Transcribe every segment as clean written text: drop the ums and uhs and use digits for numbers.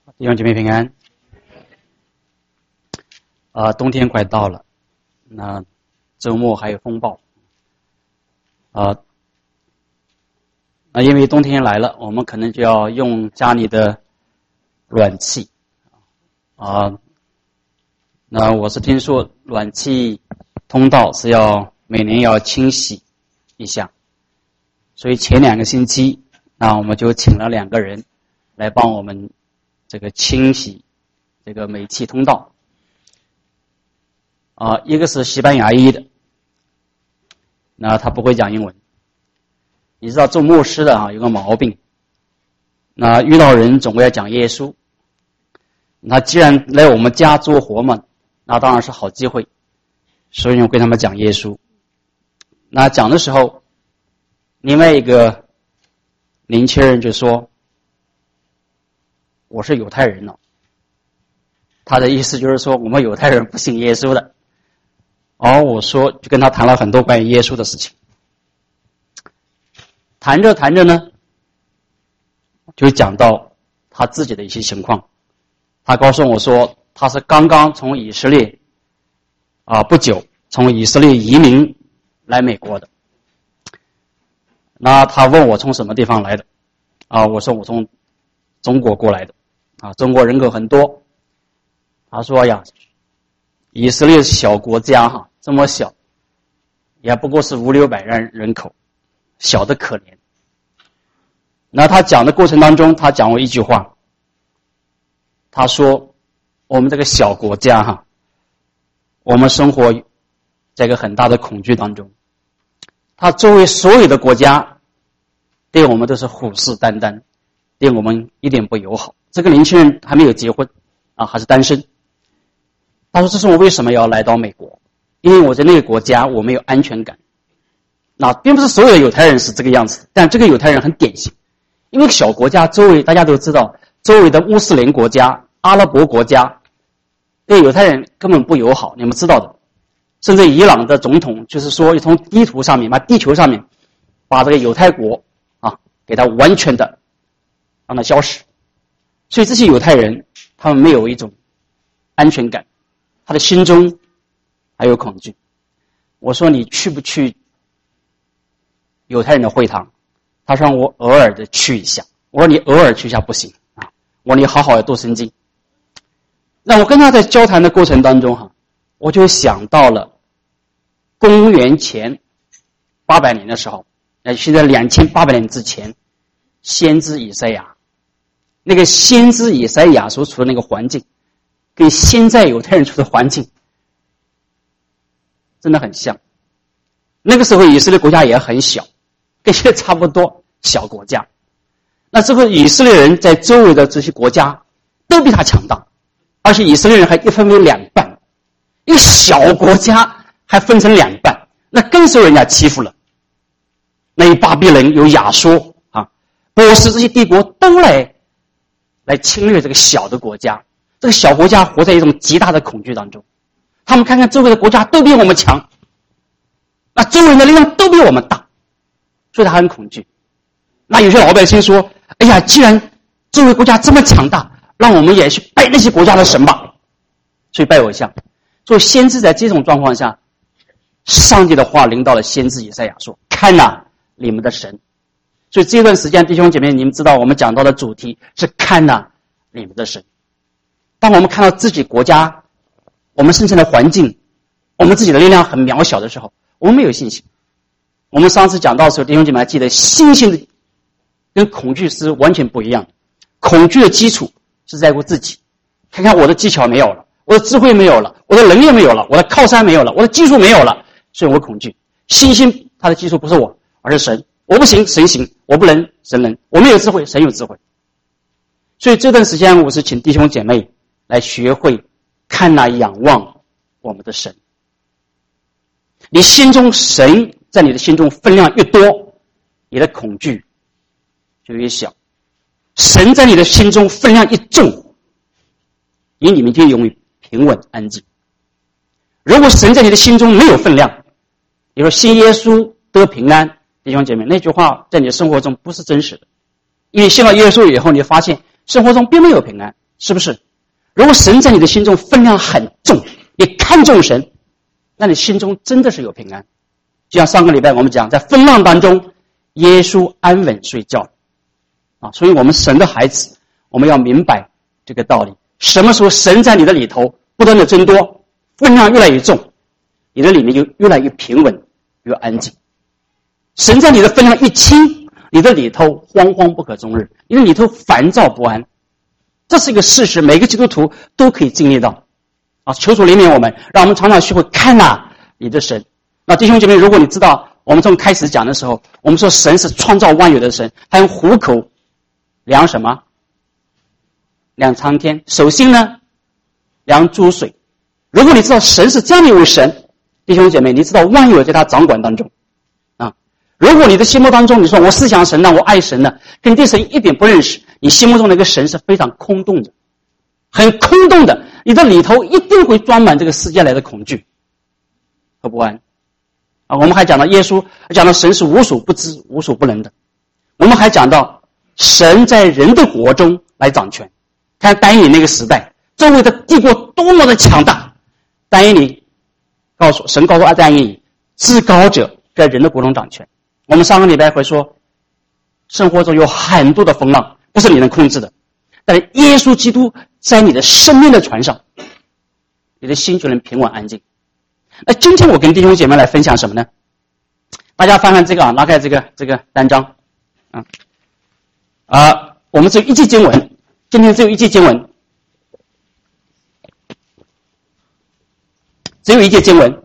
弟兄姐妹平安。冬天快到了，那周末还有风暴。那因为冬天来了，我们可能就要用家里的暖气。那我是听说暖气通道是要每年要清洗一下，所以前2个星期，那我们就请了2个人来帮我们这个清洗这个煤气通道。一个是西班牙裔的，那他不会讲英文。你知道做牧师的有个毛病，那遇到人总归要讲耶稣。那既然来我们家做活嘛，那当然是好机会，所以我跟他们讲耶稣。那讲的时候，另外一个年轻人就说我是犹太人了，他的意思就是说我们犹太人不信耶稣的。我说就跟他谈了很多关于耶稣的事情。谈着谈着呢，就讲到他自己的一些情况。他告诉我说他是刚刚从以色列不久从以色列移民来美国的。那他问我从什么地方来的我说我从中国过来的中国人口很多。他说呀，以色列小国家这么小，也不过是500-600万人口，小的可怜。那他讲的过程当中，他讲过一句话，他说我们这个小国家我们生活在一个很大的恐惧当中。他周围所有的国家对我们都是虎视眈眈，对我们一点不友好。这个年轻人还没有结婚还是单身。他说这是我为什么要来到美国，因为我在那个国家我没有安全感。那并不是所有的犹太人是这个样子，但这个犹太人很典型。因为小国家周围大家都知道，周围的穆斯林国家、阿拉伯国家对犹太人根本不友好，你们知道的。甚至伊朗的总统就是说从地图上面地球上面把这个犹太国给他完全的让他消失。所以这些犹太人他们没有一种安全感，他的心中还有恐惧。我说你去不去犹太人的会堂？他说我偶尔的去一下。我说你偶尔去一下不行我说你好好的读圣经。那我跟他在交谈的过程当中我就想到了公元前800年的时候，现在2800年之前，先知以赛亚，那个先知以赛亚所处的那个环境跟现在犹太人处的环境真的很像。那个时候以色列国家也很小，跟现在差不多小国家。那这个以色列人在周围的这些国家都比他强大，而且以色列人还一分为2半，一个小国家还分成2半，那更受人家欺负了。那有巴比伦，有亚述波斯，这些帝国都来侵略这个小的国家。这个小国家活在一种极大的恐惧当中。他们看看周围的国家都比我们强，那周围人的力量都比我们大，所以他很恐惧。那有些老百姓说，哎呀，既然周围国家这么强大，让我们也去拜那些国家的神吧，所以拜偶像。所以先知在这种状况下，上帝的话临到了先知以赛亚说，看你们的神。所以这段时间弟兄姐妹，你们知道我们讲到的主题是看你们的神。当我们看到自己国家我们生存的环境，我们自己的力量很渺小的时候，我们没有信心。我们上次讲到的时候，弟兄姐妹还记得，信心的跟恐惧是完全不一样的。恐惧的基础是在乎自己，看看我的技巧没有了，我的智慧没有了，我的能力没有了，我的靠山没有了，我的技术没有了，所以我恐惧。信心它的基础不是我，而是神。我不行，神行；我不能，神能；我没有智慧，神有智慧。所以这段时间我是请弟兄姐妹来学会看仰望我们的神。你心中神在你的心中分量越多，你的恐惧就越小。神在你的心中分量一重，你里面就永远平稳安静。如果神在你的心中没有分量，比如说信耶稣得平安，弟兄姐妹，那句话在你的生活中不是真实的。因为信了耶稣以后，你发现生活中并没有平安， 是不是？如果神在你的心中分量很重，你看重神，那你心中真的是有平安。就像上个礼拜我们讲，在风浪当中，耶稣安稳睡觉啊。所以我们神的孩子，我们要明白这个道理。什么时候神在你的里头不断的增多，分量越来越重，你的里面就越来越平稳，越安静。神在你的分量一轻，你的里头惶惶不可终日，你的里头烦躁不安。这是一个事实，每个基督徒都可以经历到啊！求主怜悯我们，让我们常常学会看你的神。那弟兄姐妹，如果你知道我们从开始讲的时候，我们说神是创造万有的神，他用虎口量什么？量苍天，手心呢量诸水。如果你知道神是这样的一位神，弟兄姐妹，你知道万有在他掌管当中啊。如果你的心目当中你说我思想神呢，我爱神呢，跟对神一点不认识，你心目中的一个神是非常空洞的，很空洞的，你的里头一定会装满这个世界来的恐惧和不安啊。我们还讲到耶稣，讲到神是无所不知无所不能的。我们还讲到神在人的国中来掌权。看但以理那个时代，周围的帝国多么的强大，但以理神告诉但以理，至高者在人的国中掌权。我们上个礼拜会说，生活中有很多的风浪不是你能控制的，但是耶稣基督在你的生命的船上，你的心就能平稳安静。那今天我跟弟兄姐妹来分享什么呢？大家翻看这个拉开这个单章我们只有一节经文，今天只有一节经文，只有一节经文。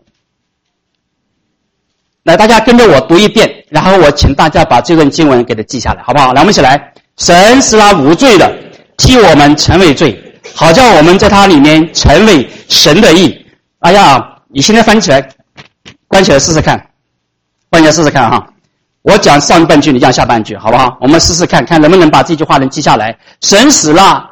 来，大家跟着我读一遍，然后我请大家把这段经文给它记下来，好不好？来，我们一起来。神使他无罪的替我们成为罪，好叫我们在他里面成为神的义。哎呀，你现在翻起来，关起来试试看，关起来试试看哈。我讲上半句，你讲下半句，好不好？我们试试看看能不能把这句话能记下来。神使了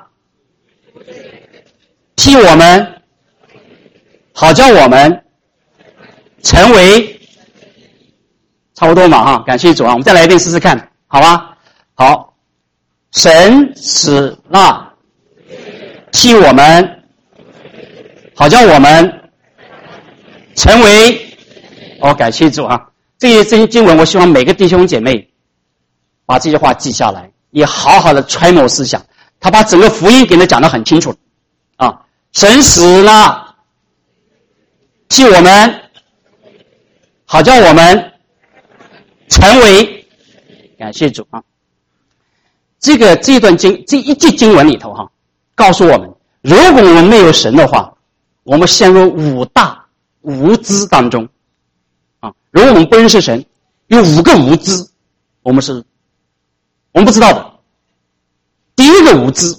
替我们，好叫我们成为，差不多嘛哈，感谢主啊！我们再来一遍试试看，好吧？好，神使了替我们，好叫我们成为，感谢主啊！这些经文，我希望每个弟兄姐妹把这些话记下来，也好好的揣摩思想。他把整个福音给你讲得很清楚啊！神使了替我们，好叫我们成为，感谢主啊！这一节经文里头告诉我们，如果我们没有神的话，我们陷入五大无知当中如果我们不认识神，有5个无知，我们不知道的。第一个无知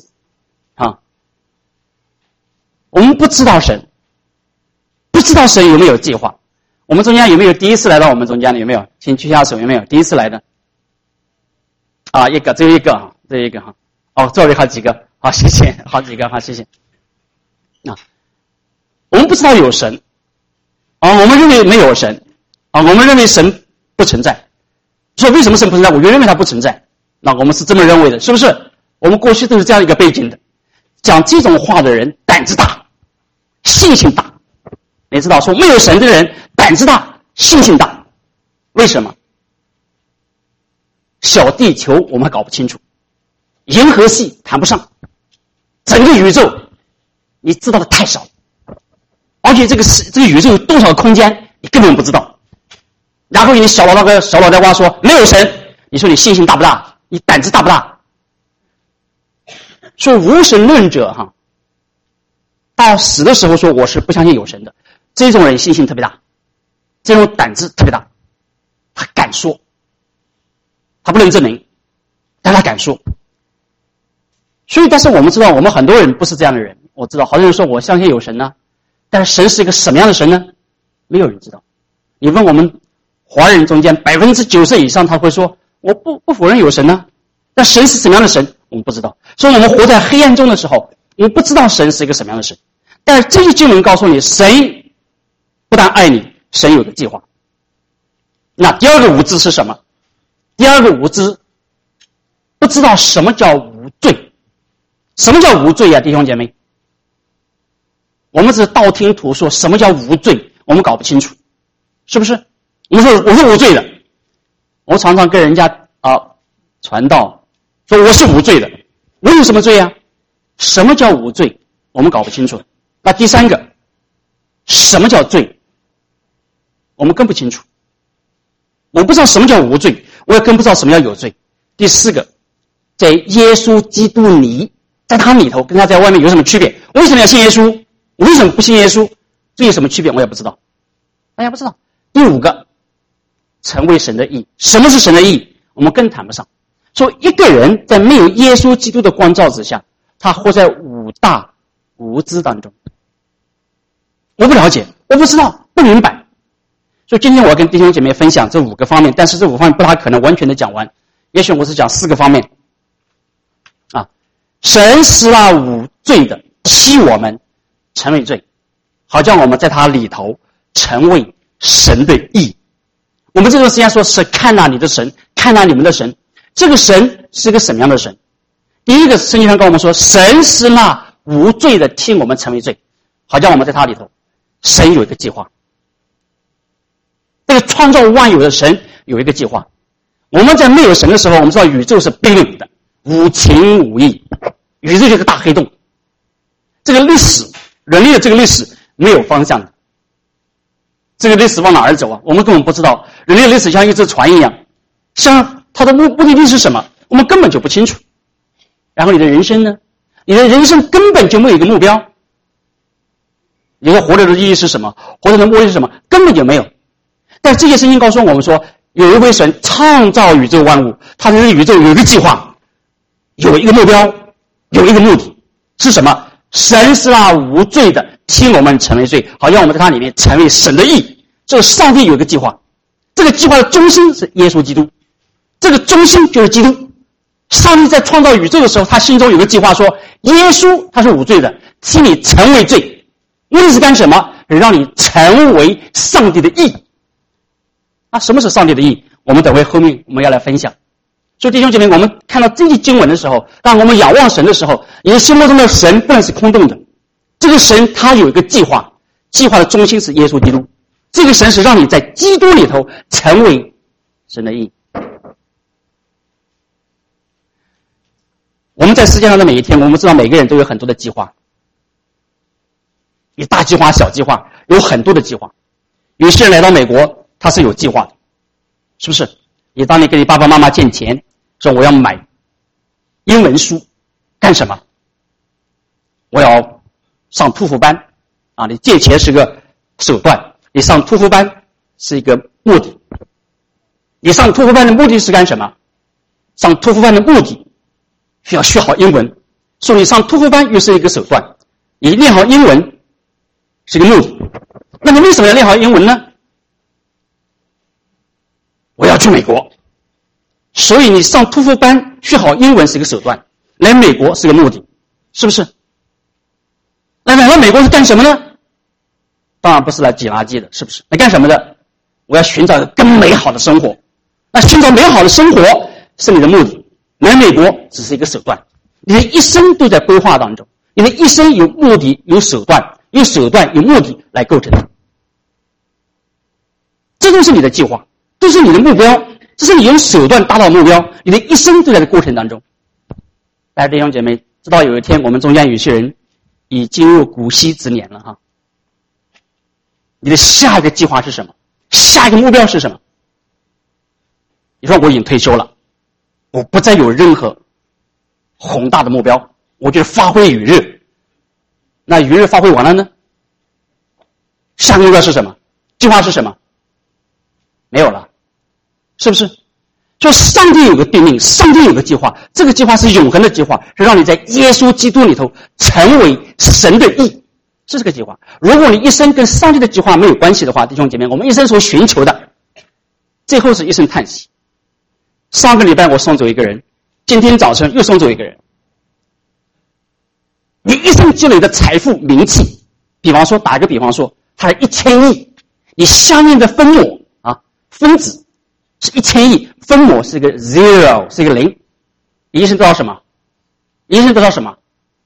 我们不知道神，不知道神有没有计划。我们中间有没有第一次来到我们中间的？有没有？请举下手，有没有第一次来的？只有一个这一个座位好几个，好，谢谢，好几个，好，谢谢。我们不知道有神我们认为没有神我们认为神不存在。说为什么神不存在？我就认为他不存在。那我们是这么认为的，是不是？我们过去都是这样一个背景的。讲这种话的人胆子大，信心大。你知道说没有神的人胆子大，信心大。为什么？小地球我们还搞不清楚，银河系谈不上，整个宇宙你知道的太少，而且这个宇宙有多少空间你根本不知道。然后你小脑袋瓜说没有神，你说你信心大不大？你胆子大不大？说无神论者到死的时候说我是不相信有神的，这种人信心特别大，这种胆子特别大，他敢说，他不能证明，但他敢说。所以但是我们知道我们很多人不是这样的人。我知道好多人说我相信有神呢，但是神是一个什么样的神呢？没有人知道。你问我们华人中间90%以上他会说我不否认有神呢，但神是什么样的神我们不知道。所以我们活在黑暗中的时候，我们不知道神是一个什么样的神。但是这些经文告诉你，神不但爱你，神有个计划。那第二个无知是什么？第二个无知不知道什么叫无罪。 什么叫无罪呀，弟兄姐妹？我们只是道听途说，什么叫无罪？我们搞不清楚，是不是？我是无罪的，我常常跟人家传道说我是无罪的，我有什么罪啊？什么叫无罪？我们搞不清楚。那第三个，什么叫罪？我们更不清楚。我不知道什么叫无罪，我也更不知道什么叫有罪。第四个，在耶稣基督里，在他里头跟他在外面有什么区别？我为什么要信耶稣？我为什么不信耶稣？这有什么区别？我也不知道。大家不知道。第五个，成为神的义。什么是神的义？我们更谈不上。说一个人在没有耶稣基督的光照之下，他活在五大无知当中。我不了解，我不知道，不明白。所以今天我要跟弟兄姐妹分享这5个方面，但是这5方面不大可能完全的讲完，也许我只讲4个方面。神使那无罪的替我们成为罪，好像我们在他里头成为神的义。我们这段时间说是看哪你的神，看哪你们的神，这个神是个什么样的神？第一个圣经上跟我们说，神使那无罪的替我们成为罪，好像我们在他里头，神有一个计划。这个创造万有的神有一个计划。我们在没有神的时候，我们知道宇宙是冰冷的，无情无义，宇宙就是个大黑洞。这个历史，人类的这个历史没有方向的。这个历史往哪儿走啊？我们根本不知道。人类的历史像一只船一样，像它的目的地是什么，我们根本就不清楚。然后你的人生呢？你的人生根本就没有一个目标。你的活着的意义是什么？活着的目的是什么？根本就没有。但这些圣经告诉我们说，有一位神创造宇宙万物，他的宇宙有一个计划，有一个目标，有一个目的，是什么？神是那无罪的替我们成为罪，好像我们在他里面成为神的义。这个上帝有一个计划，这个计划的中心是耶稣基督，这个中心就是基督。上帝在创造宇宙的时候，他心中有个计划，说耶稣他是无罪的，替你成为罪，目的是干什么？让你成为上帝的义。什么是上帝的义？我们等会后面我们要来分享。所以弟兄姐妹，我们看到这些经文的时候，当我们仰望神的时候，你的心目中的神不能是空洞的。这个神他有一个计划，计划的中心是耶稣基督。这个神是让你在基督里头成为神的义。我们在世界上的每一天，我们知道每个人都有很多的计划，有大计划、小计划，有很多的计划。有些人来到美国，他是有计划的，是不是？你当你给你爸爸妈妈借钱，说我要买英文书，干什么？我要上托福班你借钱是个手段，你上托福班是一个目的。你上托福班的目的是干什么？上托福班的目的需要学好英文，所以你上托福班又是一个手段，你练好英文是个目的。那你为什么要练好英文呢？我要去美国，所以你上托福班学好英文是一个手段，来美国是个目的，是不是？那来美国是干什么呢？当然不是来捡垃圾的，是不是？来干什么的？我要寻找一个更美好的生活。那寻找美好的生活是你的目的，来美国只是一个手段。你的一生都在规划当中，你的一生有目的、有手段、有手段、有目的来构成的。这都是你的计划，这是你的目标，这是你用手段达到目标，你的一生都在这过程当中。大家弟兄姐妹，知道有一天我们中间有些人已进入古稀之年了哈。你的下一个计划是什么？下一个目标是什么？你说我已经退休了，我不再有任何宏大的目标，我就发挥余热。那余热发挥完了呢？下个目标是什么？计划是什么？没有了，是不是？所以上帝有个定命，上帝有个计划，这个计划是永恒的计划，是让你在耶稣基督里头成为神的义，是这个计划。如果你一生跟上帝的计划没有关系的话，弟兄姐妹，我们一生所寻求的最后是一声叹息。上个礼拜我送走一个人，今天早晨又送走一个人。你一生积累的财富名气，比方说打一个比方说他有1000亿，你下面的分母分子是1000亿，分母是一个 0， 是一个0。你一生得到什么？一生得到什么？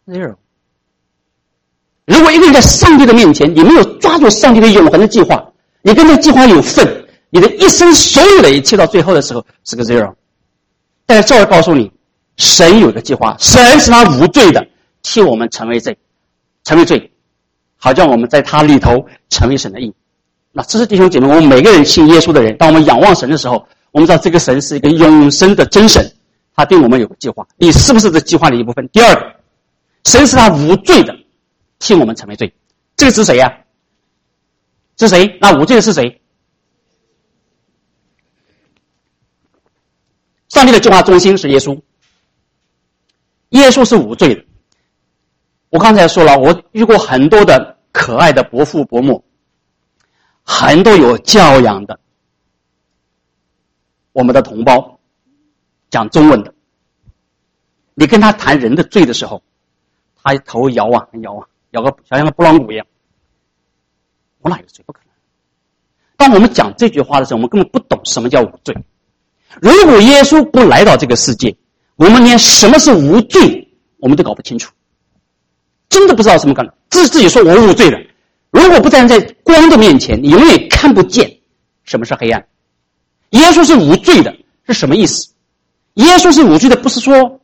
？0。如果一个人在上帝的面前，你没有抓住上帝的永恒的计划，你跟这个计划有份，你的一生所有的一切到最后的时候是个 0。但是这儿告诉你，神有个计划，神是他无罪的，替我们成为罪，好像我们在他里头成为神的义。那这是弟兄姐妹，我们每个人信耶稣的人，当我们仰望神的时候，我们知道这个神是一个永生的真神，他对我们有个计划，你是不是这计划的一部分？第二个，神是他无罪的，替我们成为罪。这个是谁呀？是谁？那无罪的是谁？上帝的计划中心是耶稣，耶稣是无罪的。我刚才说了，我遇过很多的可爱的伯父伯母，很多有教养的我们的同胞，讲中文的，你跟他谈人的罪的时候，他头摇啊摇啊，摇个像个拨浪鼓一样。我哪有罪？不可能。当我们讲这句话的时候，我们根本不懂什么叫无罪。如果耶稣不来到这个世界，我们连什么是无罪我们都搞不清楚，真的不知道什么干的，自己说我无罪的。如果不站在光的面前，你永远看不见什么是黑暗。耶稣是无罪的，是什么意思？耶稣是无罪的，不是说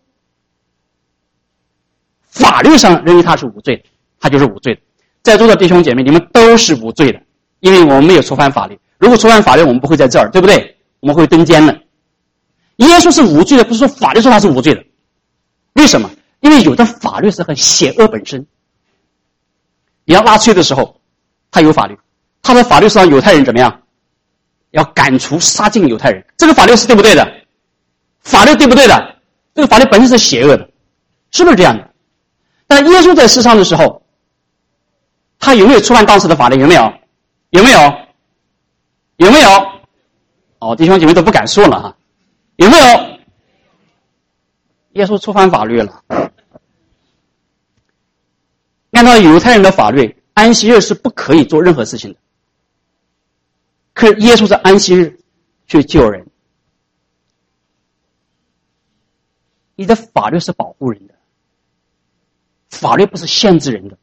法律上认为他是无罪的，他就是无罪的。在座的弟兄姐妹，你们都是无罪的，因为我们没有触犯法律。如果触犯法律，我们不会在这儿，对不对？我们会登监了。耶稣是无罪的，不是说法律说他是无罪的。为什么？因为有的法律是很邪恶本身。你要纳粹的时候，他有法律，他的法律是让犹太人怎么样？要赶除杀尽犹太人，这个法律是对不对的？法律对不对的？这个法律本身是邪恶的，是不是这样的？但耶稣在世上的时候，他有没有触犯当时的法律？有没有？有没有？有没有？哦，弟兄姐妹都不敢说了哈。有没有？耶稣触犯法律了。按照犹太人的法律，安息日是不可以做任何事情的。可是耶稣在安息日去救人。你的法律是保护人的，法律不是限制人的。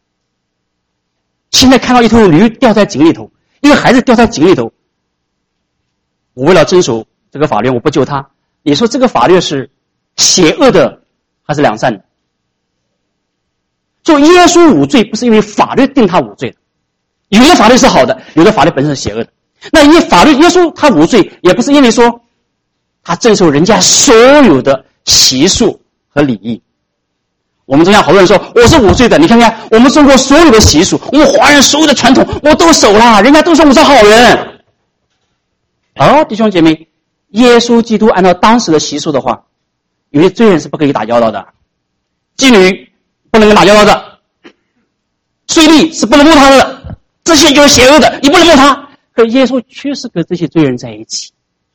现在看到一头驴掉在井里头，一个孩子掉在井里头，我为了遵守这个法律，我不救他。你说这个法律是邪恶的还是良善的？说耶稣无罪，不是因为法律定他无罪的，有的法律是好的，有的法律本身是邪恶的。那因为法律耶稣他无罪，也不是因为说他遵守人家所有的习俗和礼仪。我们中间好多人说我是无罪的，你看看我们中国所有的习俗，我们华人所有的传统我都守了，人家都说我是好人。弟兄姐妹，耶稣基督按照当时的习俗的话，有些罪人是不可以打交道的，妓女不能跟打交道的，税吏是不能摸他的，这些就是邪恶的，你不能摸他。可耶稣确实跟这些罪人在一起。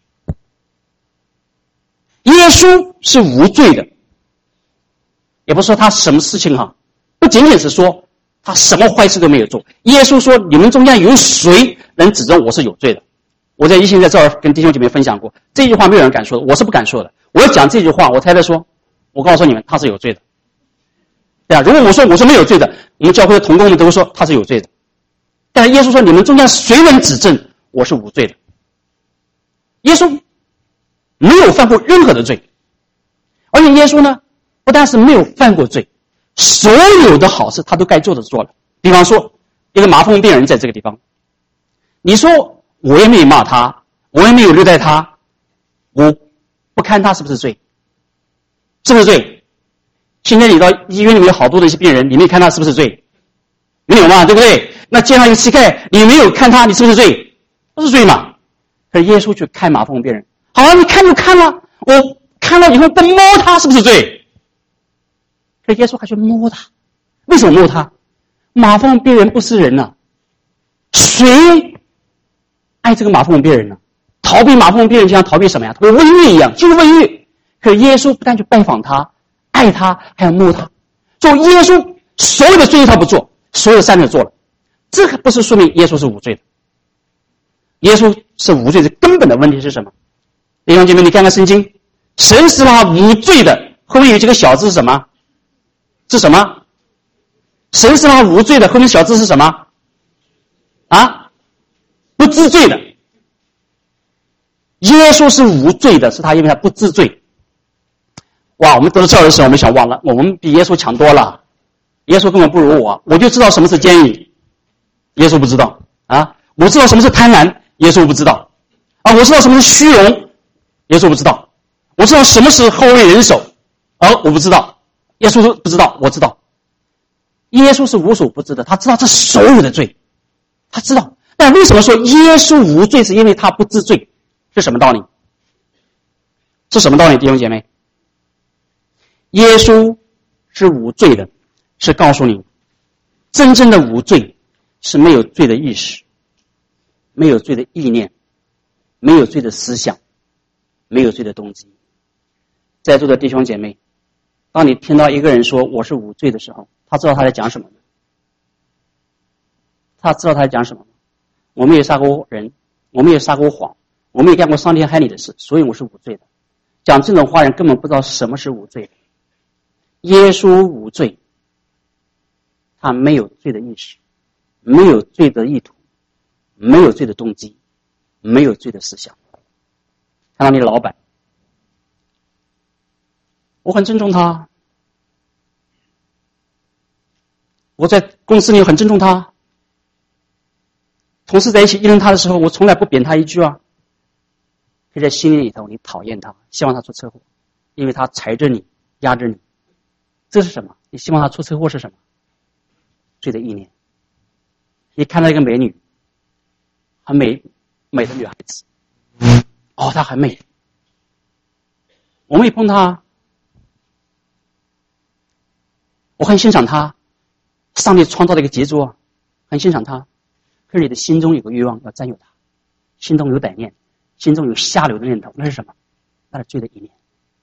耶稣是无罪的，也不是说他什么事情不仅仅是说他什么坏事都没有做。耶稣说你们中间有谁能指证我是有罪的？我在以前在这儿跟弟兄姐妹分享过，这句话没有人敢说的，我是不敢说的。我要讲这句话，我才在说，我告诉你们他是有罪的。对啊，如果我说没有罪的，我们教会的同工们都说他是有罪的。但是耶稣说你们中间谁能指证我是无罪的？耶稣没有犯过任何的罪，而且耶稣呢不但是没有犯过罪，所有的好事他都该做的做了。比方说一个麻风病人在这个地方，你说我也没有骂他，我也没有虐待他，我不看他是不是罪？是不是罪？现在你到医院里面有好多的一些病人，你没看他是不是罪？没有嘛，对不对？那肩上一个膝盖，你没有看他，你是不是罪？不是罪嘛。可是耶稣去看麻风病人，好，你看就看了，我看了以后不摸他是不是罪？可是耶稣还去摸他，为什么摸他？麻风病人不是人啊，谁爱这个麻风病人呢？逃避麻风病人就像逃避什么呀？逃避瘟疫一样，就是瘟疫。可是耶稣不但去拜访他，爱他，还要摸他。所以耶稣所有的罪他不做，所有的善他做了，这个不是说明耶稣是无罪的。耶稣是无罪的根本的问题是什么？弟兄姐妹，你看看圣经，神是他无罪的，后面有几个小字是什么？ 是什么？神是他无罪的，后面小字是什么？啊？不知罪的。耶稣是无罪的，是他因为他不知罪。哇，我们得到这儿的时候，我们想忘了，我们比耶稣强多了。耶稣根本不如我就知道什么是奸淫，耶稣不知道啊。我知道什么是贪婪，耶稣不知道啊。我知道什么是虚荣，耶稣不知道。我知道什么是好为人首，我不知道，耶稣不知道，我知道。耶稣是无所不知的，他知道这所有的罪，他知道。但为什么说耶稣无罪？是因为他不知罪，是什么道理？是什么道理，弟兄姐妹？耶稣是无罪的，是告诉你，真正的无罪是没有罪的意识，没有罪的意念，没有罪的思想，没有罪的动机。在座的弟兄姐妹，当你听到一个人说我是无罪的时候，他知道他在讲什么吗？他知道他在讲什么吗？我没有杀过人，我没有撒过谎，我没有干过伤天害理的事，所以我是无罪的。讲这种话人根本不知道什么是无罪的。耶稣无罪，他没有罪的意识，没有罪的意图，没有罪的动机，没有罪的思想。看到你的老板，我很尊重他，我在公司里很尊重他，同事在一起议论他的时候，我从来不贬他一句啊。可在心里头你讨厌他，希望他出车祸，因为他踩着你，压着你。这是什么？你希望他出车祸是什么？罪的意念。你看到一个美女，很美的女孩子，她很美，我没碰她，我很欣赏她，上帝创造的一个杰作，很欣赏她。可是你的心中有个欲望要占有她，心中有歹念，心中有下流的念头，那是什么？那是罪的意念。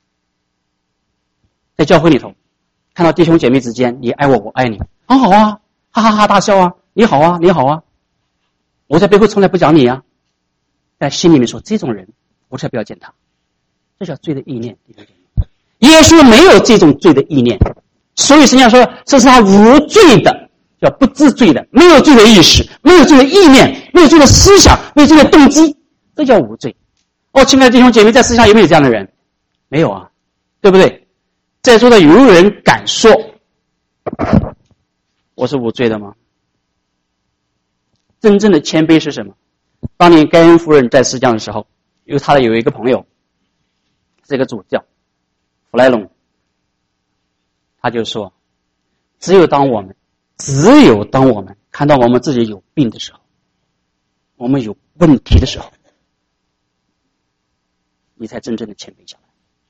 在教会里头看到弟兄姐妹之间，你爱我，我爱你，很好啊，哈哈哈大笑啊，你好啊，你好啊。我在背后从来不讲你啊，在心里面说这种人我才不要见他，这叫罪的意念。耶稣没有这种罪的意念，所以实际上说这是他无罪的，叫不知罪的，没有罪的意识，没有罪的意念，没有罪的思想，没有罪的动机，这叫无罪。亲爱的弟兄姐妹，在世上有没有这样的人？没有啊，对不对？在座的有人敢说我是无罪的吗？真正的谦卑是什么？当年盖恩夫人在世上的时候，有一个朋友，这个主教弗莱隆，他就说，只有当我们看到我们自己有病的时候，我们有问题的时候，你才真正的谦卑下来。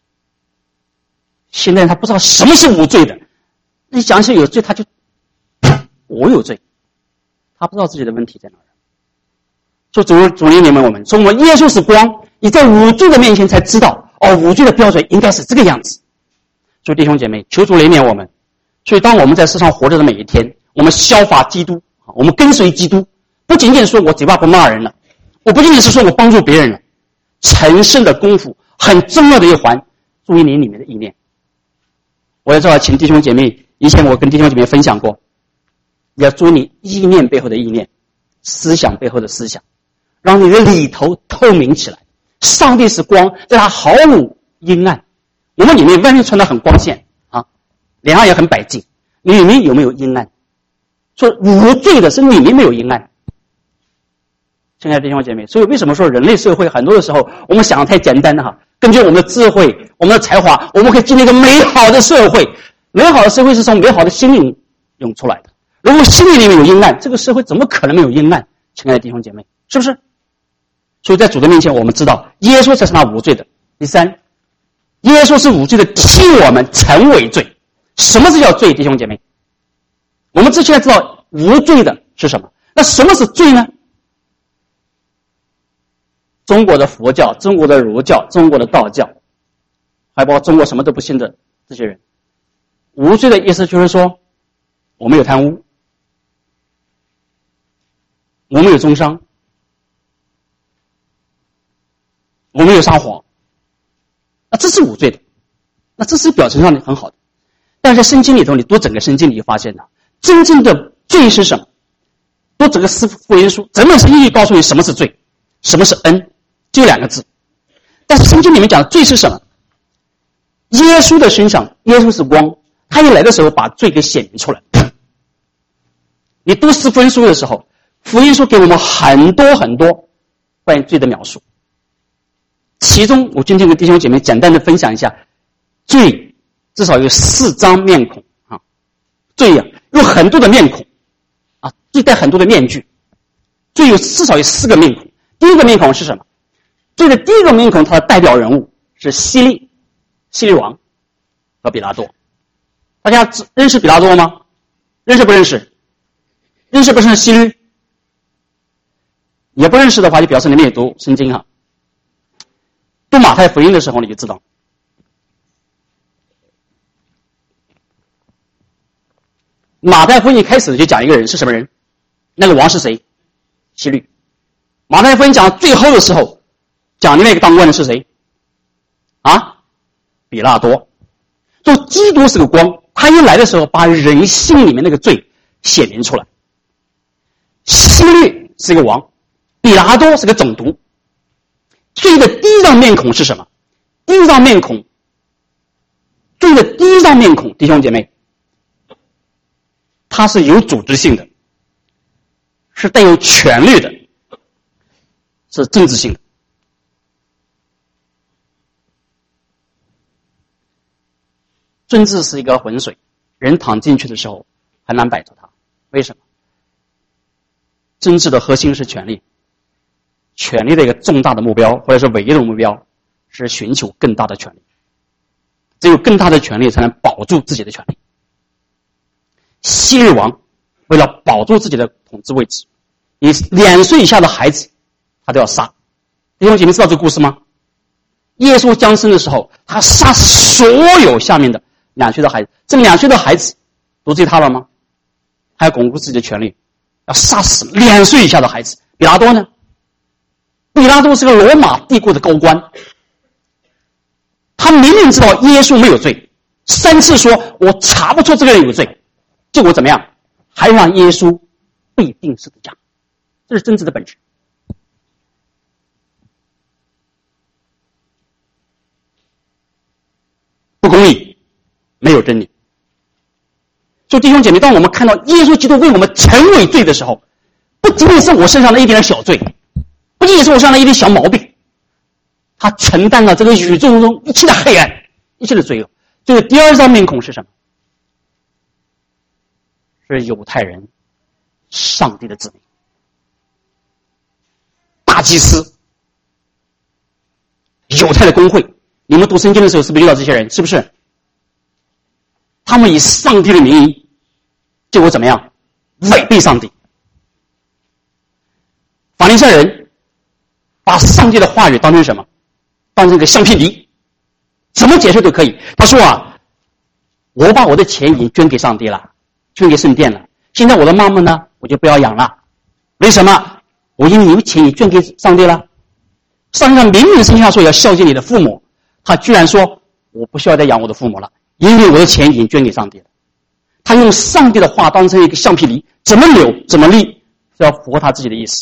现在他不知道什么是无罪的，你讲起有罪，他就我有罪，他不知道自己的问题在哪儿。说主怜悯我们，说我们耶稣是光，你在无罪的面前才知道，无罪的标准应该是这个样子。所以弟兄姐妹，求主怜悯我们。所以当我们在世上活着的每一天，我们效法基督，我们跟随基督，不仅仅说我嘴巴不骂人了，我不仅仅是说我帮助别人了，成圣的功夫很重要的一环，注意你里面的意念。我在这儿请弟兄姐妹，以前我跟弟兄姐妹分享过，你要注意你意念背后的意念，思想背后的思想，让你的里头透明起来。上帝是光，在它毫无阴暗。我们里面外面穿得很光鲜啊，脸上也很白净，里面有没有阴暗？说无罪的是里面没有阴暗。亲爱的弟兄姐妹，所以为什么说人类社会很多的时候我们想的太简单了哈？根据我们的智慧，我们的才华，我们可以建立一个美好的社会。美好的社会是从美好的心灵涌出来的。如果心灵里面有阴暗，这个社会怎么可能没有阴暗？亲爱的弟兄姐妹，是不是？所以在主的面前，我们知道耶稣才是那无罪的。第三，耶稣是无罪的，替我们成为罪。什么是叫罪？弟兄姐妹，我们之前知道无罪的是什么？那什么是罪呢？中国的佛教、中国的儒教、中国的道教，还包括中国什么都不信的这些人，无罪的意思就是说，我没有贪污，我没有中伤，我没有撒谎，那这是无罪的，那这是表层上的很好的。 但是圣经里头，你读整个圣经，你就发现了真正的罪是什么？读整个福音书，整本圣经告诉你什么是罪，什么是恩，就2个字。但是圣经里面讲的罪是什么？耶稣的身上，耶稣是光，他一来的时候把罪给显明出来。你读福音书的时候，福音书给我们很多很多关于罪的描述，其中我今天跟弟兄姐妹简单的分享一下，罪至少有4张面孔啊，罪有很多的面孔啊，罪戴很多的面具，罪至少有4个面孔。第一个面孔是什么？罪的第一个面孔，它的代表人物是希律王和比拉多。大家认识比拉多吗？认识不认识？认识不认识希律？也不认识的话，就表示你们也读圣经哈。读马太福音的时候，你就知道，马太福音一开始就讲一个人是什么人，那个王是谁？希律。马太福音讲到最后的时候，讲另外一个当官的是谁？啊，比拉多。说基督是个光，他一来的时候，把人性里面那个罪显明出来。希律是个王，比拉多是个总督。罪的第一张面孔是什么？第一张面孔，罪的第一张面孔，弟兄姐妹，它是有组织性的，是带有权力的，是政治性的。政治是一个浑水，人躺进去的时候很难摆脱它。为什么？政治的核心是权力，权力的一个重大的目标或者是唯一的目标是寻求更大的权力，只有更大的权力才能保住自己的权利。希律王为了保住自己的统治位置，你2岁以下的孩子他都要杀。弟兄姐妹知道这个故事吗？耶稣降生的时候，他杀死所有下面的2岁的孩子。这2岁的孩子得罪他了吗？还要巩固自己的权利，要杀死2岁以下的孩子。比拉多呢？比拉多是个罗马帝国的高官，他明明知道耶稣没有罪，3次说我查不出这个人有罪，结果怎么样？还让耶稣被钉十字架。这是政治的本质。不公义，没有真理。所以弟兄姐妹，当我们看到耶稣基督为我们成为罪的时候，不仅仅是我身上的一点小罪，不仅仅是我身上的一点小毛病，他承担了这个宇宙中一切的黑暗，一切的罪恶。这个第二张面孔是什么？是犹太人，上帝的子民，大祭司，犹太的公会。你们读圣经的时候是不是遇到这些人？是不是？他们以上帝的名义，结果怎么样？违背上帝。法利赛人把上帝的话语当成什么？当成一个橡皮泥，怎么解释都可以。他说我把我的钱已经捐给上帝了，捐给圣殿了，现在我的妈妈呢，我就不要养了。为什么？我因为你们钱已捐给上帝了。上帝上明明生下说要孝敬你的父母，他居然说我不需要再养我的父母了，因为我的钱已经捐给上帝了。他用上帝的话当成一个橡皮泥，怎么扭怎么立，是要符合他自己的意思。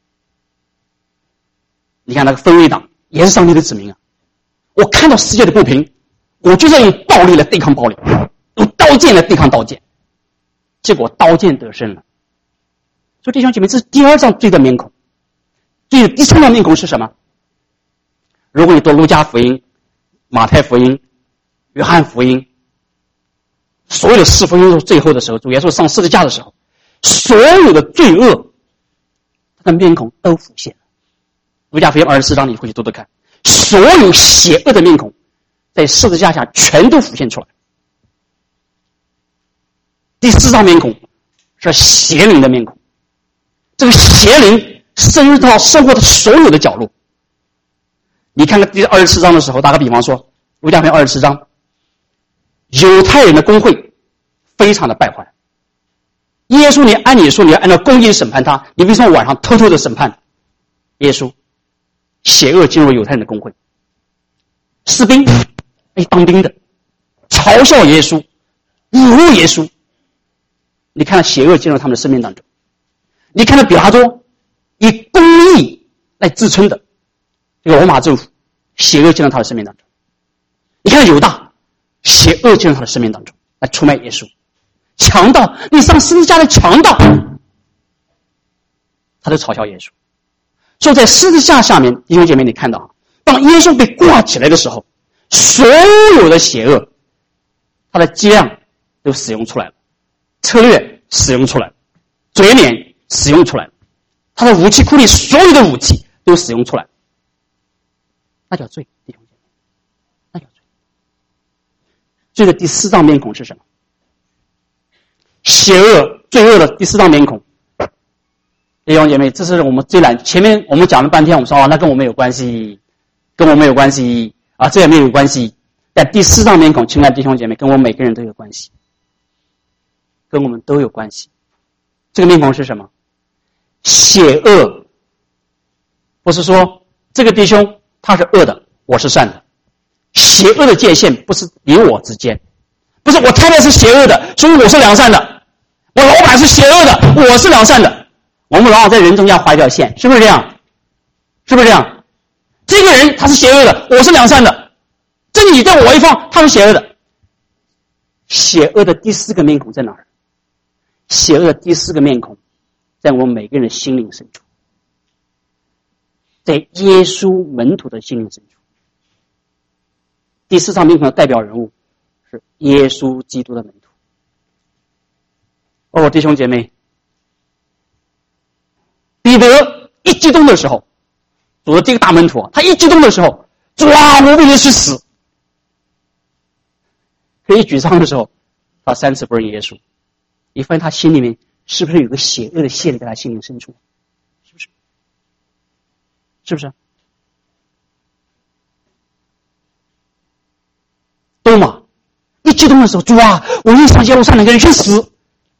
你看那个分位党也是上帝的子民啊！我看到世界的不平，我就是要用暴力来对抗暴力，用刀剑来对抗刀剑，结果刀剑得胜了。所以弟兄姐妹，这是第二张罪的面孔。罪的第三张面孔是什么？如果你读路加福音、马太福音、约翰福音，所有的4福音最后的时候，主耶稣上十字架的时候，所有的罪恶他的面孔都浮现了。路加福音24章你回去读读看，所有邪恶的面孔在十字架下全都浮现出来。第4张面孔是邪灵的面孔，这个邪灵深入到生活的所有的角落。你看看第24章的时候，打个比方说，路加福音24章，犹太人的公会非常的败坏。耶稣，你按理说你要按照公义审判他，你为什么晚上偷偷的审判耶稣？邪恶进入犹太人的公会，士兵当兵的嘲笑耶稣， 侮辱耶稣。你看到邪恶进入他们的生命当中，你看到比拉多以公义来自称的这个罗马政府，邪恶进入他的生命当中。你看到犹大，邪恶进入他的生命当中来出卖耶稣。强盗，你上十字架的强盗，他都嘲笑耶稣。所以在十字架下面，弟兄姐妹，你看到当耶稣被挂起来的时候，所有的邪恶他的伎俩都使用出来了，策略使用出来了，嘴脸使用出来了，他的武器库里所有的武器都使用出来了，那叫罪，弟兄姐妹，那叫罪。罪的第四张面孔是什么？邪恶罪恶的第四张面孔。弟兄姐妹，这是我们最难。前面我们讲了半天，我们说那跟我们有关系，跟我们有关系啊，这也没有关系。但第四张面孔，亲爱的弟兄姐妹，跟我们每个人都有关系，跟我们都有关系。这个面孔是什么？邪恶，不是说这个弟兄他是恶的，我是善的。邪恶的界限不是你我之间，不是我太太是邪恶的，所以我是良善的；我老板是邪恶的，我是良善的。我们往往在人中间画一条线，是不是这样？是不是这样？这个人他是邪恶的，我是良善的。这你在我一方，他是邪恶的。邪恶的第四个面孔在哪儿？邪恶的第四个面孔在我们每个人的心灵深处，在耶稣门徒的心灵深处。第四张面孔的代表人物是耶稣基督的门徒。弟兄姐妹，彼得一激动的时候，主的这个大门徒他一激动的时候，主啊，我为你去死。可以沮丧的时候，他3次不认耶稣。你发现他心里面是不是有个邪恶的线在他心灵深处？是不是？是不是？多马一激动的时候，主啊，我愿上耶路撒冷跟人去死。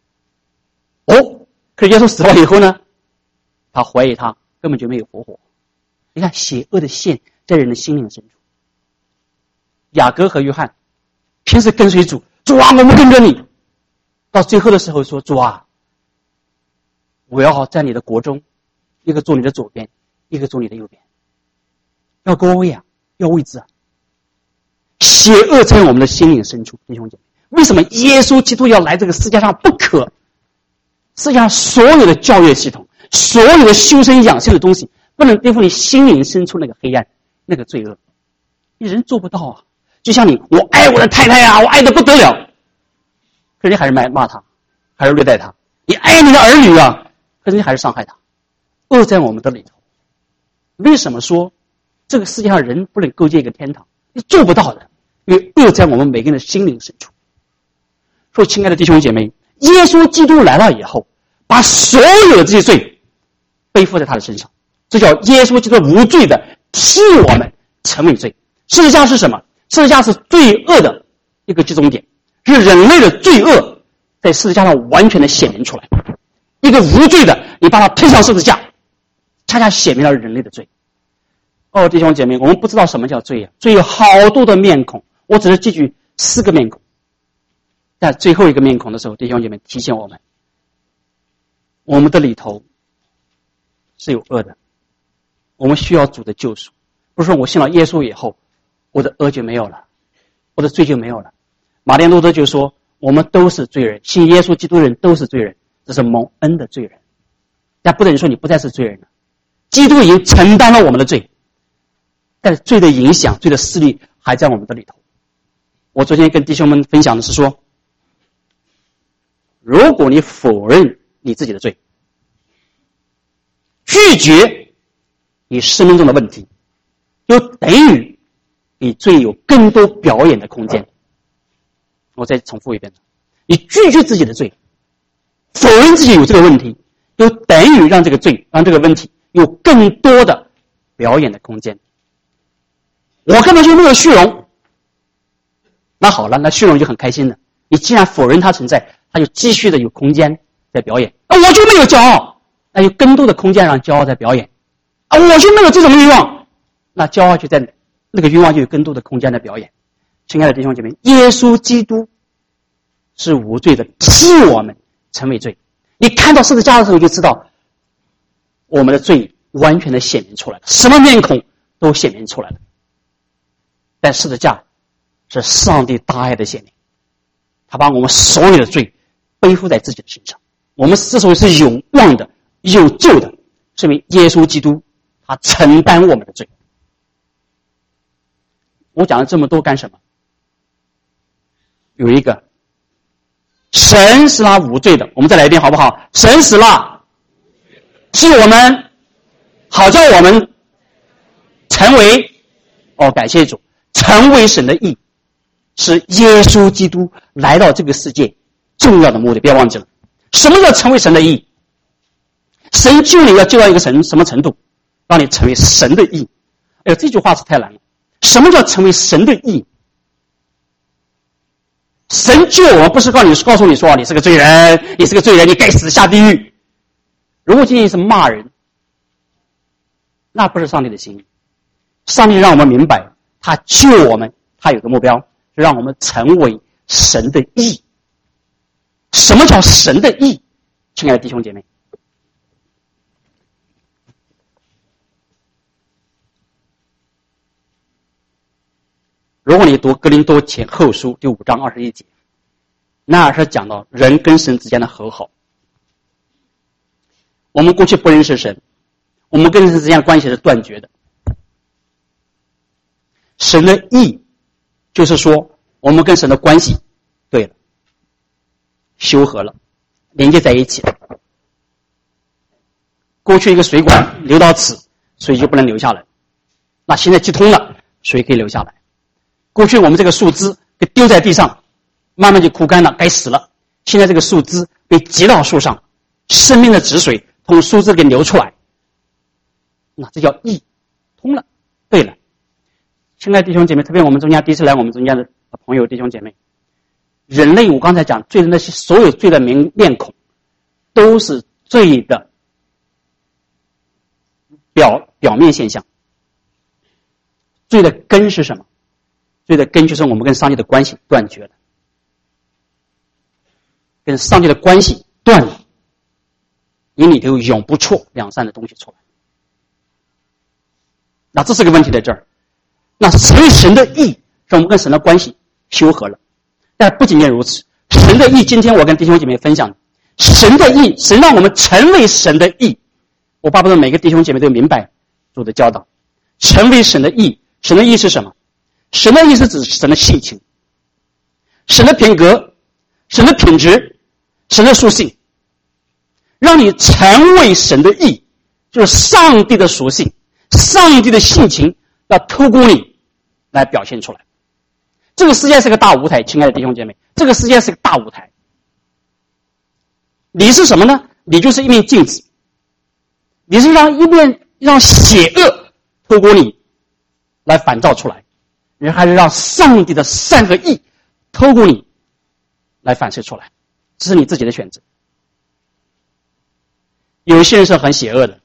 可是耶稣死了以后呢，他怀疑他根本就没有活活。你看邪恶的线在人的心灵深处。雅各和约翰平时跟随主，主啊，我们跟着你。到最后的时候说，主啊，我要在你的国中，一个坐你的左边，一个坐你的右边，要高位啊，要位置啊。邪恶在我们的心灵深处，弟兄姐妹，为什么耶稣基督要来这个世界上不可？世界上所有的教育系统，所有的修身养性的东西，不能颠覆你心灵深处那个黑暗，那个罪恶。你人做不到啊！就像你，我爱我的太太啊，我爱得不得了，可是你还是骂他，还是虐待他。你爱你的儿女啊，可是你还是伤害他。恶在我们的里头。为什么说这个世界上人不能构建一个天堂？你做不到的，因为恶在我们每个人的心灵深处。所以，亲爱的弟兄姐妹，耶稣基督来了以后，把所有的这些罪背负在他的身上，这叫耶稣基督无罪的替我们成为罪。十字架是什么？十字架是罪恶的一个集中点，是人类的罪恶在十字架上完全的显明出来。一个无罪的，你把它推上十字架，恰恰显明了人类的罪。弟兄姐妹，我们不知道什么叫罪啊！罪有好多的面孔，我只是记住4个面孔。在最后一个面孔的时候，弟兄姐妹提醒我们，我们的里头是有恶的，我们需要主的救赎。不是说我信了耶稣以后，我的恶就没有了，我的罪就没有了。马丁路德就说，我们都是罪人，信耶稣基督的人都是罪人，这是蒙恩的罪人。但不等于说你不再是罪人了，基督已经承担了我们的罪，但是罪的影响、罪的势力还在我们的里头。我昨天跟弟兄们分享的是说，如果你否认你自己的罪，拒绝你生命中的问题，就等于你罪有更多表演的空间。我再重复一遍，你拒绝自己的罪，否认自己有这个问题，就等于让这个罪、让这个问题有更多的表演的空间。我根本就没有虚荣，那好了，那虚荣就很开心了。你既然否认它存在，它就继续的有空间在表演。我就没有骄傲，那有更多的空间让骄傲在表演。我就没有这种欲望，那骄傲就在那个欲望就有更多的空间在表演。亲爱的弟兄姐妹，耶稣基督是无罪的，替我们成为罪。你看到十字架的时候，就知道我们的罪完全的显明出来了，什么面孔都显明出来了。但十字架是上帝大爱的显明，他把我们所有的罪背负在自己的身上。我们之所以是有望的、有救的，是因为耶稣基督他承担我们的罪。我讲了这么多干什么？有一个，神使他无罪的，我们再来一遍好不好？神使他替我们，好叫我们成为，感谢主，成为神的义，是耶稣基督来到这个世界重要的目的，不要忘记了。什么叫成为神的义？神救你要救到一个什么程度？让你成为神的义。这句话是太难了。什么叫成为神的义？神救我们不是告诉你说你是个罪人，你是个罪人，你该死下地狱。如果仅仅是骂人，那不是上帝的心意。上帝让我们明白，他救我们，他有个目标，是让我们成为神的义。什么叫神的义？亲爱的弟兄姐妹，如果你读哥林多前后书第5章21节，那是讲到人跟神之间的和好。我们过去不认识神，我们跟神之间的关系是断绝的。神的义就是说我们跟神的关系对了，修和了，连接在一起了。过去一个水管流到此，水就不能流下来，那现在接通了，水可以流下来。过去我们这个树枝被丢在地上，慢慢就枯干了，该死了。现在这个树枝被接到树上，生命的止水从树枝给流出来，那这叫义，通了，对了。亲爱的弟兄姐妹，特别我们中间第一次来我们中间的朋友弟兄姐妹，人类我刚才讲罪的那些所有罪的面孔，都是罪的表面现象。罪的根是什么？罪的根就是我们跟上帝的关系断绝了，跟上帝的关系断了，你里头永不错良善的东西出来。那这是个问题在这儿。那成为神的义，让我们跟神的关系修和了。但不仅仅如此，神的义，今天我跟弟兄姐妹分享，神的义，神让我们成为神的义。我巴不得每个弟兄姐妹都明白主的教导。成为神的义，神的义是什么？神的义是指神的性情、神的品格、神的品质、神的属性，让你成为神的义，就是上帝的属性、上帝的性情，要透过你来表现出来。这个世界是个大舞台，亲爱的弟兄姐妹，这个世界是个大舞台。你是什么呢？你就是一面镜子，你是让邪恶透过你来反照出来，人还是让上帝的善和义透过你来反射出来，这是你自己的选择。有些人是很邪恶的，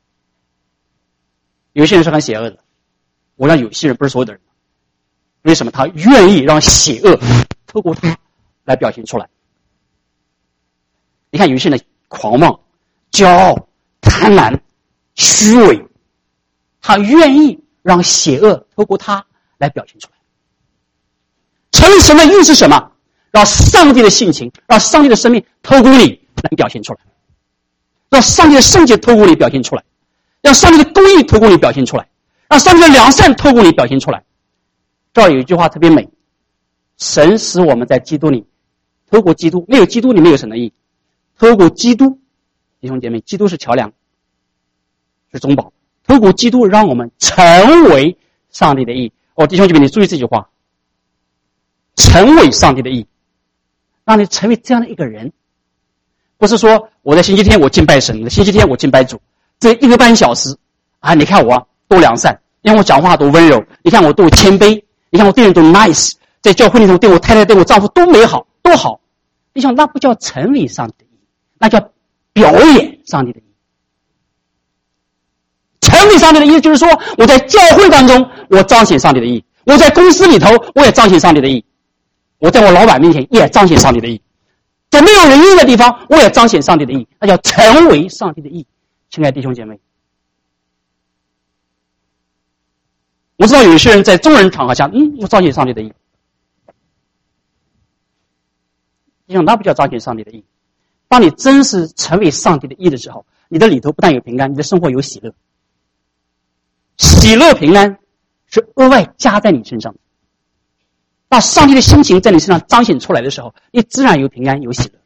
有些人是很邪恶的。我让有些人不是所有的人，为什么他愿意让邪恶透过他来表现出来？你看有些人狂妄、骄傲、贪婪、虚伪，他愿意让邪恶透过他来表现出来。成为神的义是什么？让上帝的性情，让上帝的生命透过你来表现出来，让上帝的圣洁透过你表现出来，让上帝的公义透过你表现出来，让上帝的良善透过你表现出来。这儿有一句话特别美，神使我们在基督里，透过基督，没有基督你没有神的义，透过基督，弟兄姐妹，基督是桥梁，是中保，透过基督让我们成为上帝的义。弟兄姐妹，你注意这句话，成为上帝的义，让你成为这样的一个人。不是说我在星期天我敬拜神，星期天我敬拜主，这1个半小时啊，你看我多良善，你看我讲话多温柔，你看我多谦卑，你看我对人多 nice， 在教会里头对我太太对我丈夫都美好多好。你想那不叫成为上帝的义，那叫表演上帝的义。成为上帝的义就是说我在教会当中我彰显上帝的义，我在公司里头我也彰显上帝的义， 我在我老板面前也彰显上帝的义，在没有人义的地方，我也彰显上帝的义，那叫成为上帝的义。亲爱的弟兄姐妹，我知道有一些人在众人场合下，我彰显上帝的义，你想那不叫彰显上帝的义。当你真是成为上帝的义的时候，你的里头不但有平安，你的生活有喜乐。喜乐平安是额外加在你身上的。把上帝的心情在你身上彰显出来的时候，你自然有平安有喜乐。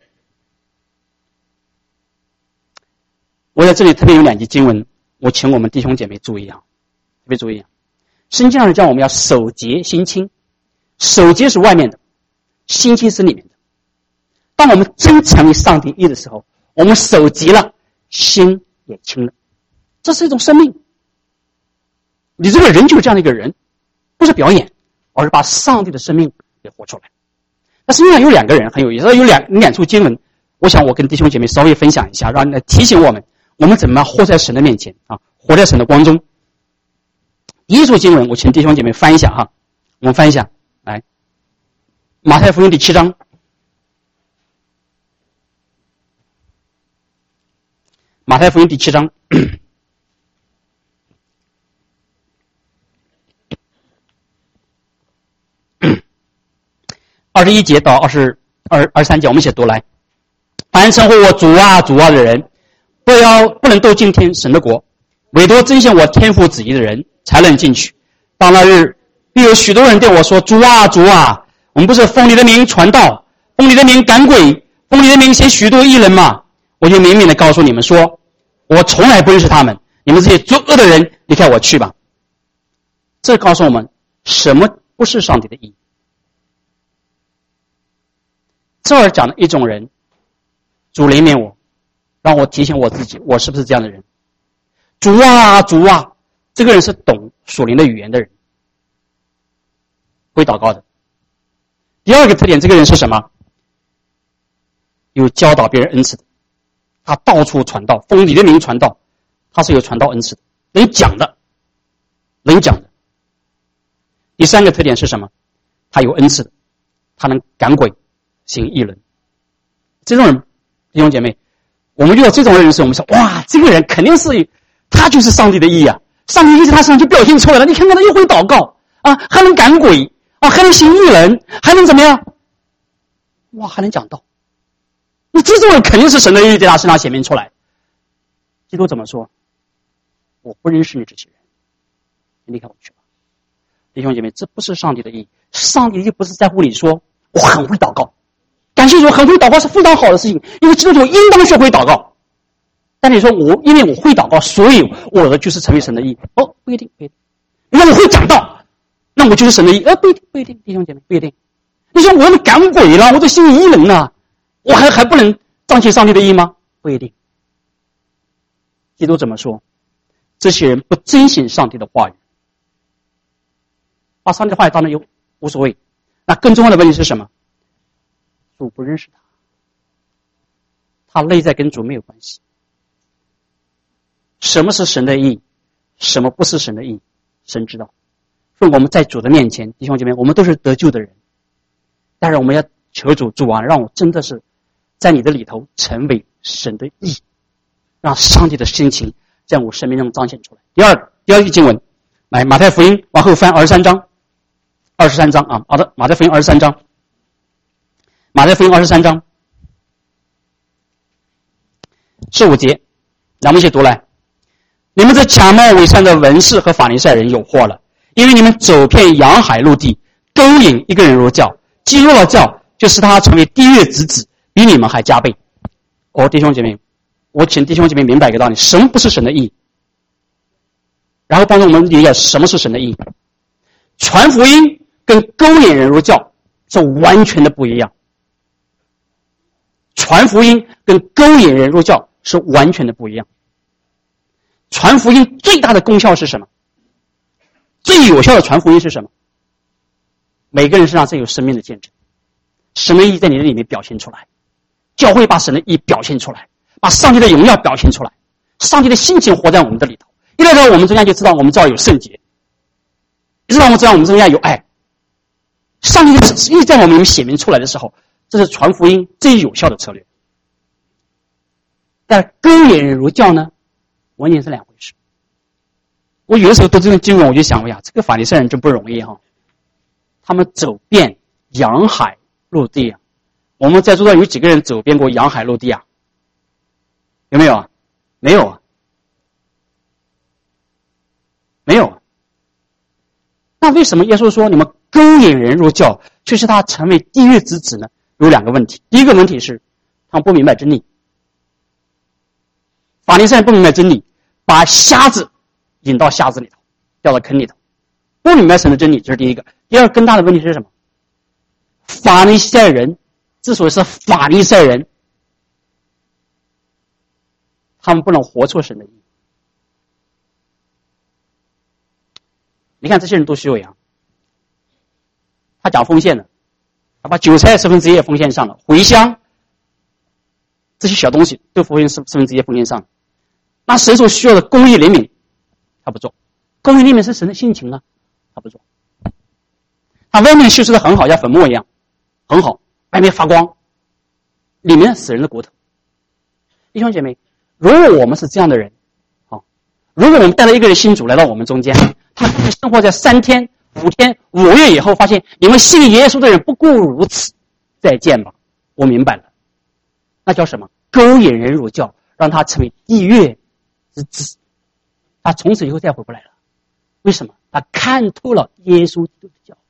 我在这里特别有2节经文，我请我们弟兄姐妹注意啊，特别注意啊。圣经上讲我们要守节心清，守节是外面的，心清是里面的。当我们真成为上帝义的时候，我们守节了，心也清了，这是一种生命。你这个人就是这样的一个人，不是表演，而是把上帝的生命给活出来。那圣经上有2个人很有意思，有两处经文，我想我跟弟兄姐妹稍微分享一下，让来提醒我们怎么活在神的面前啊，活在神的光中。第一处经文，我请弟兄姐妹翻一下哈，我们翻一下，来，马太福音第7章。马太福音第7章21节到23节，我们一起读来。凡称呼我主啊主啊的人，不能都进天神的国，唯独遵行我天父旨意的人才能进去。到那日，必有许多人对我说：主啊主啊，我们不是奉你的名传道，奉你的名赶鬼，奉你的名写许多义人吗？我就明明的告诉你们说，我从来不认识他们，你们这些作恶的人，离开我去吧。这告诉我们什么不是上帝的义。这儿讲的一种人，主怜悯我，让我提醒我自己，我是不是这样的人？主啊主啊，这个人是懂属灵的语言的人，会祷告的。第二个特点，这个人是什么？有教导别人恩赐的，他到处传道，奉你的名传道，他是有传道恩赐的，能讲的。第三个特点是什么？他有恩赐的，他能赶鬼行异能。这种人，弟兄姐妹，我们遇到这种人时，我们说哇，这个人肯定是他就是上帝的义啊，上帝的义在他身上就表现出来了。你看看他又会祷告啊，还能赶鬼啊，还能行异能，还能怎么样？哇，还能讲道。那这种人肯定是神的义在他身上显明出来。基督怎么说？我不认识你这些人，你离开我去吧。弟兄姐妹，这不是上帝的义。上帝的义不是在乎你说我很会祷告，感谢主，很会祷告是非常好的事情，因为基督徒应当学会祷告。但你说因为我会祷告，所以我的就是成为神的义。不一定。你说我会讲道，那我就是神的义。不一定，弟兄姐妹，不一定。你说我要赶鬼了，我这行异能了，我还不能彰显上帝的义吗？不一定。基督怎么说？这些人不遵行上帝的话语，把上帝的话语当成无所谓。那更重要的问题是什么？主不认识他内在跟主没有关系。什么是神的义，什么不是神的义，神知道。所以我们在主的面前，弟兄姐妹，我们都是得救的人，但是我们要求主啊，让我真的是在你的里头成为神的义，让上帝的心情在我生命中彰显出来。第二个经文，来马太福音往后翻23章啊，好的，马太福音23章15节，咱们一起读来。你们这假冒伪善的文士和法利赛人有祸了，因为你们走遍洋海陆地，勾引一个人入教，既入了教，就使他成为地狱之子，比你们还加倍。弟兄姐妹，我请弟兄姐妹明白一个道理，什么不是神的义，然后帮助我们理解什么是神的义。传福音跟勾引人入教是完全的不一样。传福音跟勾引人入教是完全的不一样。传福音最大的功效是什么？最有效的传福音是什么？每个人身上都有生命的见证，神的义在你的里面表现出来，教会把神的义表现出来，把上帝的荣耀表现出来，上帝的心情活在我们的里头。一来到我们中间就知道我们知道有圣洁，知道我们中间有爱。 上帝的旨意在我们里面显明出来的时候，这是传福音最有效的策略。但勾引人入教呢，完全是两回事。我有的时候读这段经文，我就想，哎呀，这个法利赛人真不容易哈，他们走遍洋海陆地啊。我们在座的有几个人走遍过洋海陆地啊？有没有啊？没有啊，没有啊。那为什么耶稣说你们勾引人入教，却是他成为地狱之子呢？有两个问题。第一个问题是，他们不明白真理。法利赛人不明白真理，把瞎子引到瞎子里头，掉到坑里头，不明白神的真理，这是第一个。第二，更大的问题是什么？法利赛人之所以是法利赛人，他们不能活出神的意。你看这些人多虚伪啊！他讲奉献的，他把韭菜1/4也奉献上了，茴香这些小东西都奉献1/4也奉献上了。那神所需要的公义怜悯，他不做。公义怜悯是神的性情啊，他不做。他外面修饰的很好，像粉末一样，很好，外面发光，里面死人的骨头。弟兄姐妹，如果我们是这样的人，如果我们带了一个人信主来到我们中间，他生活在3天、5天、5个月以后，发现你们信耶稣的人不过如此，再见吧，我明白了，那叫什么？勾引人入教，让他成为地狱之子，他从此以后再回不来了。为什么？他看透了耶稣基督的教诲。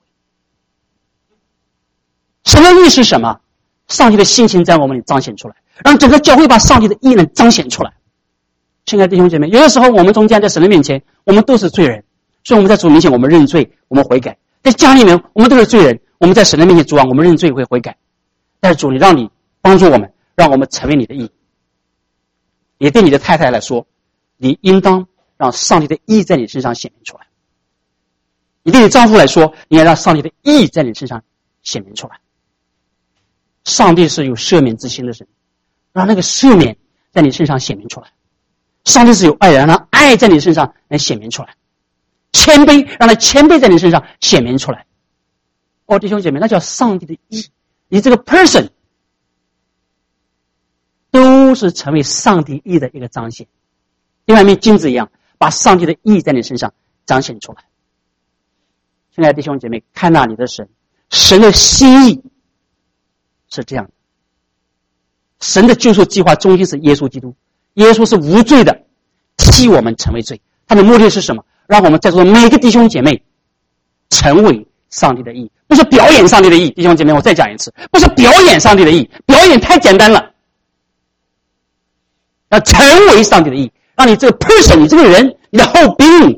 神的意是什么？上帝的性情在我们里彰显出来，让整个教会把上帝的意能彰显出来。亲爱的弟兄姐妹，有的时候我们中间在神的面前，我们都是罪人，所以我们在主面前我们认罪，我们悔改。在家里面我们都是罪人，我们在神的面前，主啊，我们认罪会悔改。但是主，你让你帮助我们，让我们成为你的义。也对你的太太来说，你应当让上帝的义在你身上显明出来。你对你丈夫来说，你要让上帝的义在你身上显明出来。上帝是有赦免之心的神，让那个赦免在你身上显明出来。上帝是有爱的，让爱在你身上能显明出来。谦卑，让他谦卑在你身上显明出来。哦，弟兄姐妹，那叫上帝的义。你这个 person 都是成为上帝义的一个彰显，另外一面镜子一样，把上帝的义在你身上彰显出来。亲爱的弟兄姐妹，看那你的神，神的心意是这样的。神的救赎计划中心是耶稣基督，耶稣是无罪的，替我们成为罪。他的目的是什么？让我们在座的每个弟兄姐妹成为上帝的义，不是表演上帝的义。弟兄姐妹，我再讲一次，不是表演上帝的义，表演太简单了，要成为上帝的义，让你这个 person， 你这个人，你的whole being，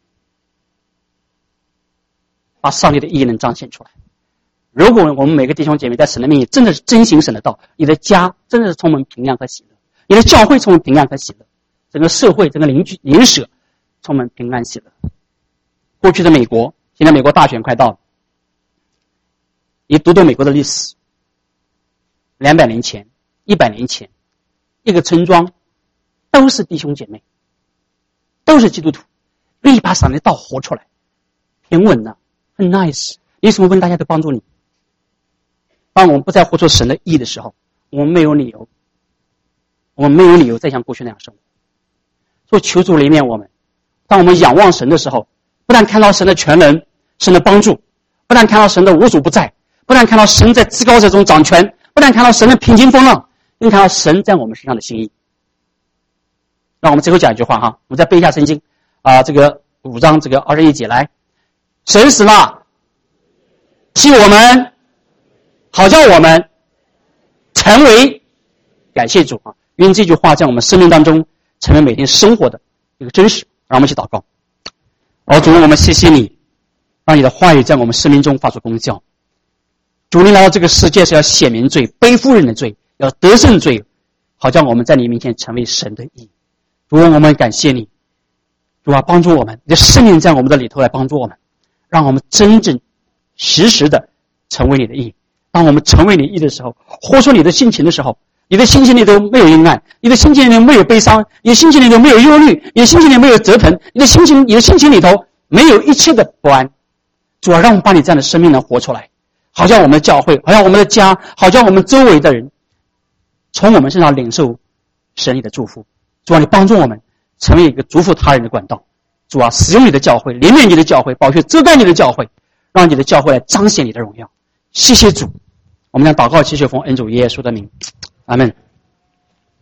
把上帝的义能彰显出来。如果我们每个弟兄姐妹在神的面前真的是真行神的道，你的家真的是充满平安和喜乐，你的教会充满平安和喜乐，整个社会整个邻舍充满平安喜乐。过去的美国，现在美国大选快到了，你读读美国的历史，200年前100年前，一个村庄都是弟兄姐妹，都是基督徒，愿意把上帝的道活出来，平稳的，很 nice。你有什么问题，大家都帮助你。当我们不再活出神的义的时候，我们没有理由再像过去那样生活。所以求主怜悯我们，当我们仰望神的时候，不但看到神的全能，神的帮助，不但看到神的无所不在，不但看到神在至高者中掌权，不但看到神的平静风浪，更看到神在我们身上的心意。让我们最后讲一句话哈，我们再背一下圣经这个5章这个21节来，神死了，替我们，好叫我们成为，感谢主啊！愿这句话在我们生命当中成为每天生活的一个真实。让我们一起祷告。主，我们谢谢你，让你的话语在我们生命中发出功效。主，你来到这个世界是要显明罪，背负人的罪，要得胜罪，好叫我们在你面前成为神的义。主，我们感谢你，主啊，帮助我们，你的圣灵在我们的里头来帮助我们，让我们真正实时的成为你的义。当我们成为你义的时候，活出你的性情的时候，你的心情里头没有阴暗，你的心情里头没有悲伤，你的心情里头没有忧虑，你的心情里没有折腾，你的心情里头没有一切的不安。主啊，让我们把你这样的生命能活出来， 好像我们的教会，好像我们的家，好像我们周围的人，从我们身上领受神你的祝福。主啊，你帮助我们成为一个祝福他人的管道。主啊，使用你的教会，怜悯你的教会，宝血遮盖你的教会，让你的教会来彰显你的荣耀。谢谢主，我们将祷告祈求奉恩主耶稣的名，阿们。